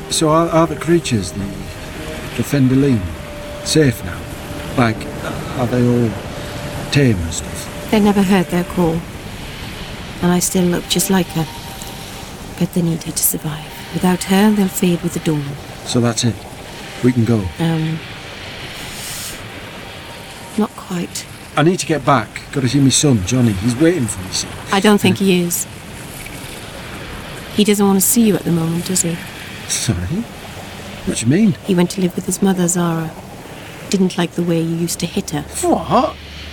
So are the creatures, the Fendaline, safe now? Like, are they all tame and stuff? They never heard their call. And I still look just like her. But they need her to survive. Without her, they'll fade with the dawn. So that's it? We can go? Not quite. I need to get back. Got to see my son, Johnny. He's waiting for me, see? I don't think he is. He doesn't want to see you at the moment, does he? Sorry? What do you mean? He went to live with his mother, Zara. Didn't like the way you used to hit her. What?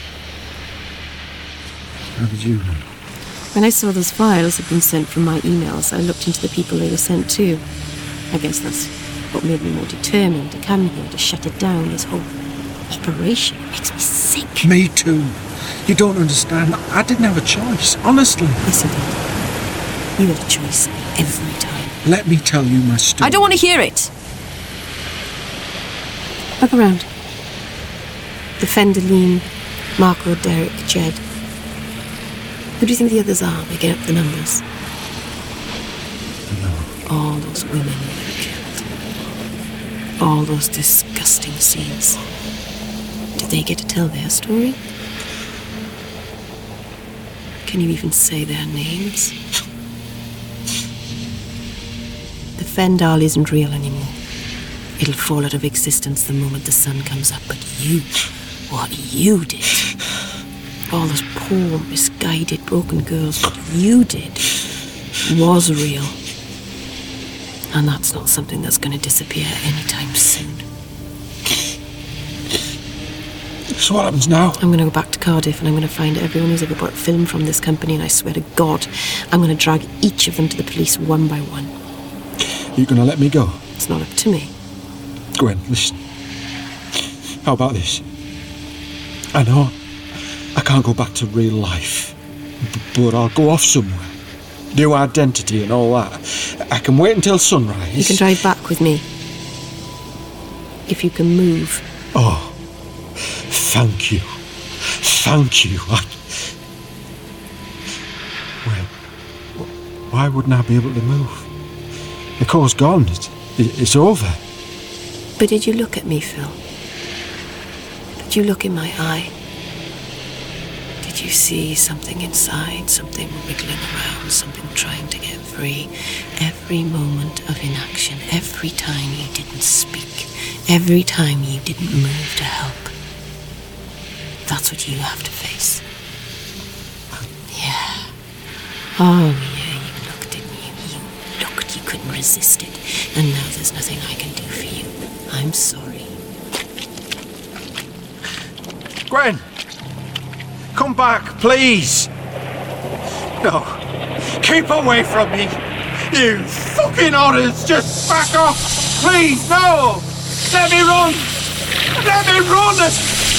How did you know? When I saw those files had been sent from my emails, I looked into the people they were sent to. I guess that's what made me more determined to come here, to shut it down. This whole operation makes me sick. Me too. You don't understand. I didn't have a choice, honestly. Yes, you did. You had a choice every time. Let me tell you my story. I don't want to hear it. Look around. The Fendaline, Marco, Derek, Jed. Who do you think the others are, making up the numbers? No. All those women you killed. All those disgusting scenes. Did they get to tell their story? Can you even say their names? The Fendal isn't real anymore. It'll fall out of existence the moment the sun comes up. But you, what you did, all those poor, misguided, broken girls, what you did was real. And that's not something that's going to disappear anytime soon. So what happens now? I'm going to go back to Cardiff and I'm going to find everyone who's ever bought film from this company, and I swear to God, I'm going to drag each of them to the police one by one. You going to let me go? It's not up to me. Gwen, listen. How about this? I know I can't go back to real life, but I'll go off somewhere. New identity and all that. I can wait until sunrise. You can drive back with me. If you can move. Oh, thank you. Thank you. Well, why wouldn't I be able to move? The car's gone. It's over. But did you look at me, Phil? Did you look in my eye? Did you see something inside, something wriggling around, something trying to get free? Every moment of inaction, every time you didn't speak, every time you didn't move to help. That's what you have to face. Yeah. Oh, yeah, you looked, didn't you? You looked, you couldn't resist it. And now there's nothing I can do for you. I'm sorry. Gwen! Come back, please! No. Keep away from me! You fucking otters! Just back off! Please, no! Let me run! Let me run!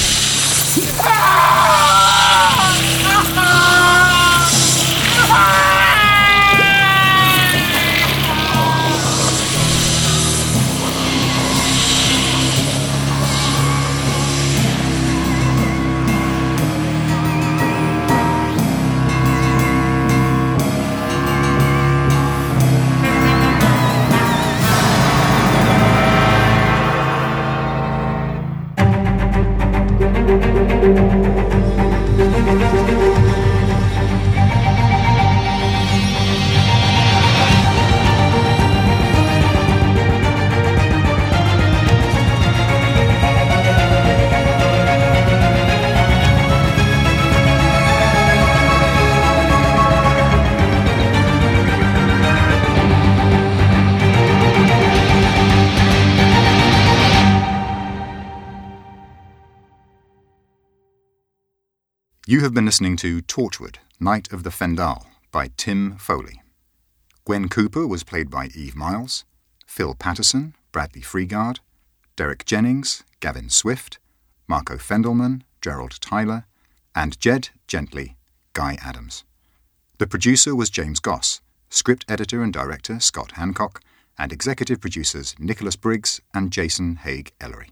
You have been listening to Torchwood, Night of the Fendal by Tim Foley. Gwen Cooper was played by Eve Miles, Phil Patterson, Bradley Freegard, Derek Jennings, Gavin Swift, Marco Fendelman, Gerald Tyler, and Jed Gently, Guy Adams. The producer was James Goss, script editor and director Scott Hancock, and executive producers Nicholas Briggs and Jason Haig-Ellery.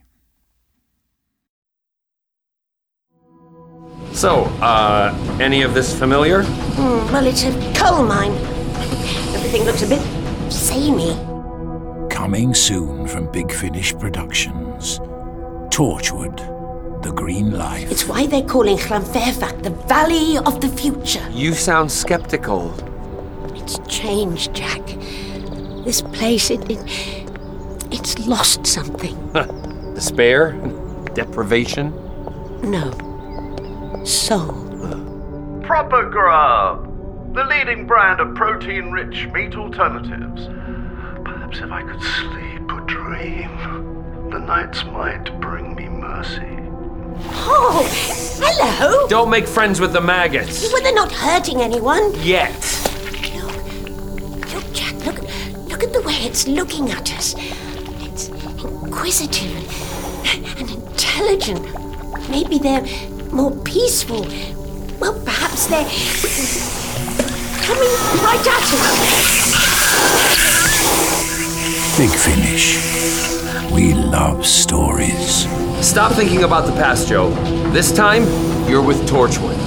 So, any of this familiar? Well, it's a coal mine. Everything looks a bit samey. Coming soon from Big Finish Productions. Torchwood, the Green Life. It's why they're calling Llanfairfact the Valley of the Future. You sound skeptical. It's changed, Jack. This place, it's lost something. Despair? Deprivation? No. Soul. Proper Grub, the leading brand of protein-rich meat alternatives. Perhaps if I could sleep or dream, the nights might bring me mercy. Oh, hello! Don't make friends with the maggots. Well, they're not hurting anyone. Yet. Look, Jack, look at the way it's looking at us. It's inquisitive and intelligent. Maybe they're more peaceful. Well, perhaps they're coming right at us. Big Finish. We love stories. Stop thinking about the past, Joe. This time, you're with Torchwood.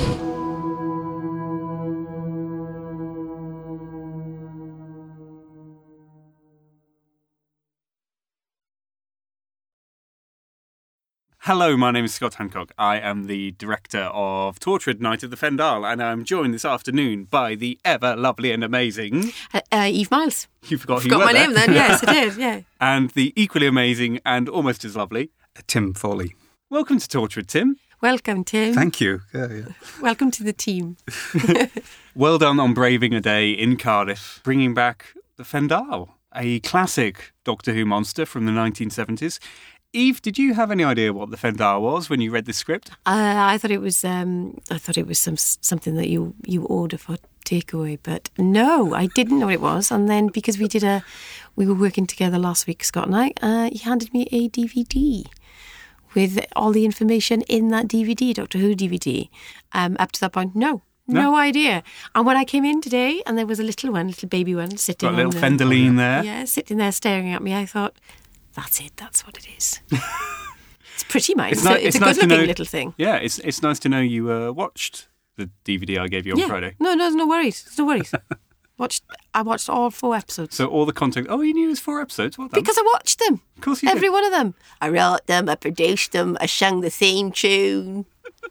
Hello, my name is Scott Hancock. I am the director of Torchwood Night of the Fendal, and I'm joined this afternoon by the ever lovely and amazing... Eve Miles. You forgot who you were my name then, yes, I did, yeah. And the equally amazing and almost as lovely... Tim Foley. Welcome to Torchwood, Tim. Welcome, Tim. Thank you. Yeah. Welcome to the team. Well done on braving a day in Cardiff, bringing back the Fendal, a classic Doctor Who monster from the 1970s. Eve, did you have any idea what the Fendal was when you read the script? I thought it was something that you order for takeaway, but no, I didn't know what it was. And then because we were working together last week, Scott and I, he handed me a DVD with all the information in that DVD, Doctor Who DVD. Up to that point, no idea. And when I came in today, and there was a little baby one sitting, got a little Fendaline there, yeah, sitting there staring at me, I thought, that's it. That's what it is. It's pretty nice. It's a good-looking little thing. Yeah, it's nice to know you watched the DVD I gave you on Friday. No worries. No worries. I watched all 4 episodes. So all the content. Oh, you knew it was 4 episodes. Well done. Because I watched them. Of course you did. Every one of them. I wrote them. I produced them. I sang the theme tune.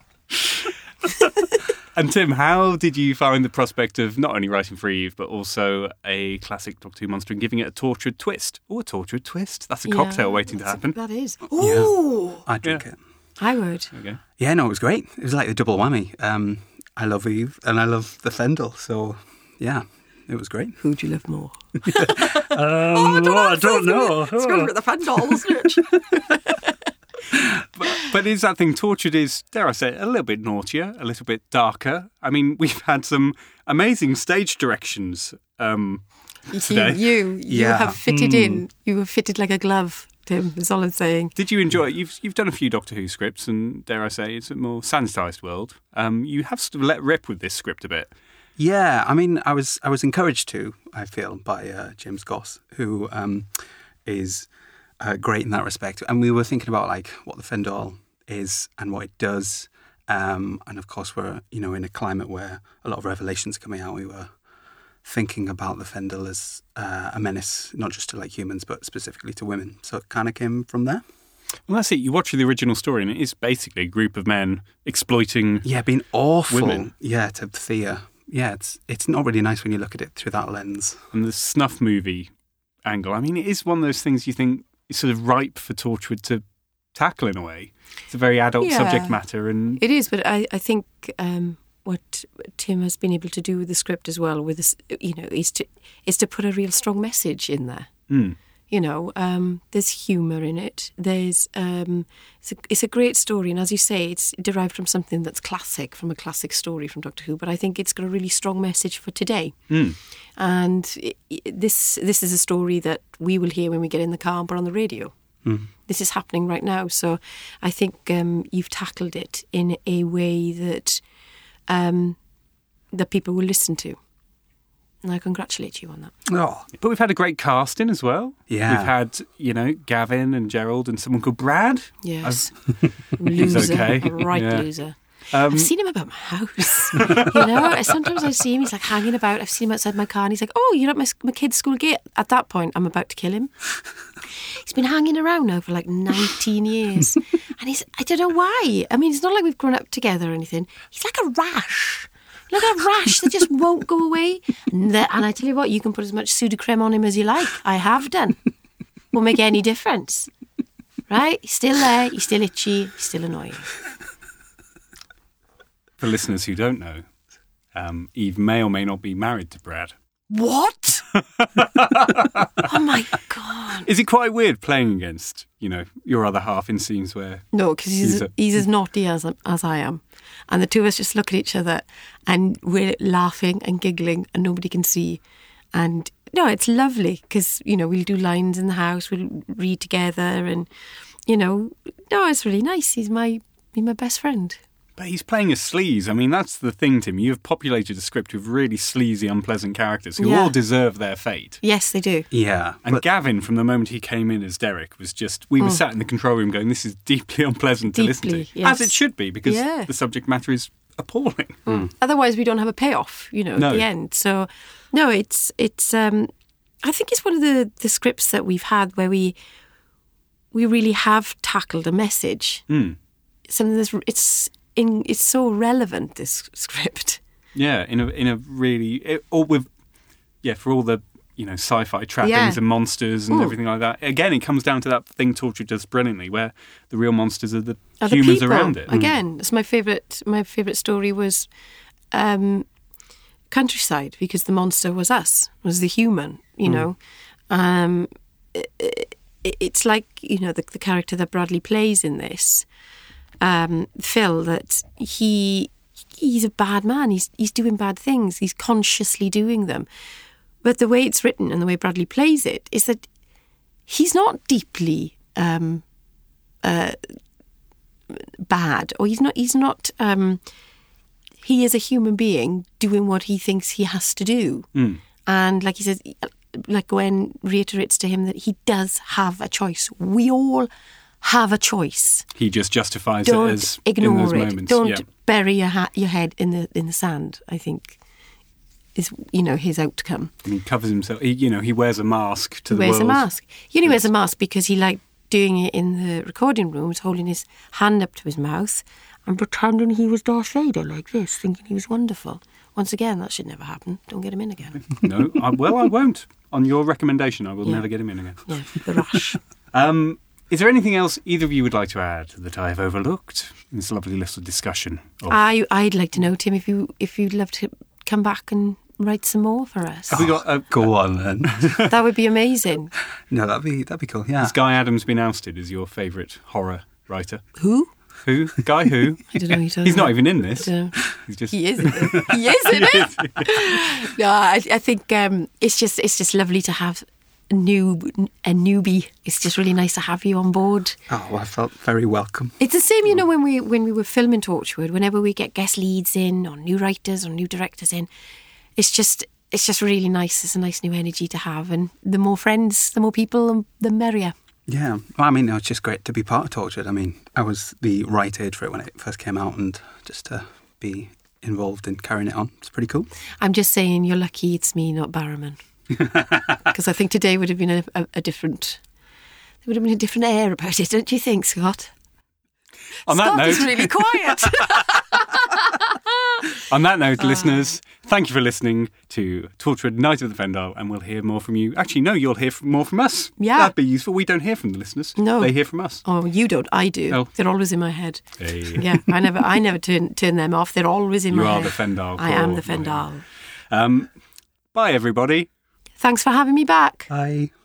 And Tim, how did you find the prospect of not only writing for Eve, but also a classic Doctor Who monster and giving it a Torchwood twist? Oh, a Torchwood twist. That's a cocktail waiting to happen. That is. Ooh. Yeah, I'd drink it. I would. Okay. Yeah, no, it was great. It was like the double whammy. I love Eve and I love the Fendal. So, yeah, it was great. Who do you love more? I don't know. It's going for the Fendal, isn't it? But is that thing, Torchwood is, dare I say, a little bit naughtier, a little bit darker. I mean, we've had some amazing stage directions today. You have fitted in. You have fitted like a glove, Tim, is all I'm saying. Did you enjoy it? You've done a few Doctor Who scripts, and dare I say, it's a more sanitised world. You have sort of let rip with this script a bit. Yeah, I mean, I was encouraged to, I feel, by James Goss, who is... great in that respect. And we were thinking about like what the Fendal is and what it does. And of course we're, in a climate where a lot of revelations are coming out. We were thinking about the Fendal as a menace, not just to like humans, but specifically to women. So it kind of came from there. Well, that's it. You watch the original story and it is basically a group of men exploiting being awful. Women. Yeah, to Thea. Yeah, it's not really nice when you look at it through that lens. And the snuff movie angle, I mean, it is one of those things you think is sort of ripe for Torchwood to tackle in a way. It's a very adult subject matter. And it is, but I think what Tim has been able to do with the script as well, with this, is to put a real strong message in there. Mm. There's humour in it. There's it's a great story, and as you say, it's derived from something that's classic, from a classic story from Doctor Who. But I think it's got a really strong message for today. Mm. And this is a story that we will hear when we get in the car and put on the radio. Mm. This is happening right now, so I think you've tackled it in a way that that people will listen to. And I congratulate you on that. Oh. But we've had a great casting as well. Yeah. We've had, Gavin and Gerald and someone called Brad. Yes. He's Loser. okay. A loser. I've seen him about my house. You know, sometimes I see him, he's like hanging about. I've seen him outside my car and he's like, oh, you're at my kid's school gate. At that point, I'm about to kill him. He's been hanging around now for like 19 years. And I don't know why. I mean, it's not like we've grown up together or anything. He's like a rash. Like a rash that just won't go away. And I tell you what, you can put as much Sudocrem on him as you like. I have done. Won't make any difference. Right? He's still there, he's still itchy, he's still annoying. For listeners who don't know, Eve may or may not be married to Brad. What? Oh my God. Is it quite weird playing against, your other half in scenes where... No, because he's as naughty as I am. And the two of us just look at each other and we're laughing and giggling and nobody can see. And no, it's lovely because, we'll do lines in the house, we'll read together and, no, it's really nice. He's my best friend. But he's playing a sleaze. I mean, that's the thing, Tim. You've populated a script with really sleazy, unpleasant characters who all deserve their fate. Yes, they do. Yeah. And Gavin, from the moment he came in as Derek, was just... We were sat in the control room going, this is deeply unpleasant to listen to. Yes. As it should be, because the subject matter is appalling. Otherwise, we don't have a payoff, at the end. So, no, it's. I think it's one of the scripts that we've had where we really have tackled a message. Something that's it's so relevant, this script. Yeah, in a really for all the sci-fi trappings and monsters and everything like that. Again, it comes down to that thing Torchwood does brilliantly, where the real monsters are the humans around it. Again, it's my favourite. My favourite story was Countryside, because the monster was us, was the human. It's like the character that Bradley plays in this. Phil, that he's a bad man. He's doing bad things. He's consciously doing them. But the way it's written and the way Bradley plays it is that he's not deeply bad, or he's not. He is a human being doing what he thinks he has to do, and like he says, like Gwen reiterates to him that he does have a choice. We all have a choice. He just justifies it as ignore in those it. moments. Don't bury your head in the sand, I think, is his outcome. And he covers himself. He wears a mask to the world. He wears a mask. He only wears a mask because he liked doing it in the recording rooms, holding his hand up to his mouth and pretending he was Darth Vader like this, thinking he was wonderful. Once again, that should never happen. Don't get him in again. No, I won't. On your recommendation, I will never get him in again. Yeah, the rush. Is there anything else either of you would like to add that I have overlooked in this lovely little discussion? I'd like to know, Tim, if you'd love to come back and write some more for us. Have we got go on then? That would be amazing. No, that'd be cool. Yeah. Has Guy Adams been ousted as your favourite horror writer? Who? Who? Guy who? I don't know who you're talking He's not about. even in this. He is in it. He is in it. No, I think it's just lovely to have a newbie. It's just really nice to have you on board. Oh, well, I felt very welcome. It's the same, when we were filming Torchwood. Whenever we get guest leads in, or new writers, or new directors in, it's just really nice. It's a nice new energy to have, and the more friends, the more people, the merrier. Yeah, well, I mean, it's just great to be part of Torchwood. I mean, I was the right age for it when it first came out, and just to be involved in carrying it on, it's pretty cool. I'm just saying, you're lucky it's me, not Barrowman. Because I think today would have been a different... There would have been a different air about it, don't you think, Scott? On that note... Scott is really quiet. On that note, listeners, thank you for listening to Torchwood Night of the Fendal, and we'll hear more from you. Actually, no, you'll hear more from us. Yeah. That'd be useful. We don't hear from the listeners. No. They hear from us. Oh, you don't. I do. Oh. They're always in my head. Hey. Yeah, I never turn them off. They're always in my head. You are the Fendal. I am the Fendal. Bye, everybody. Thanks for having me back. Bye.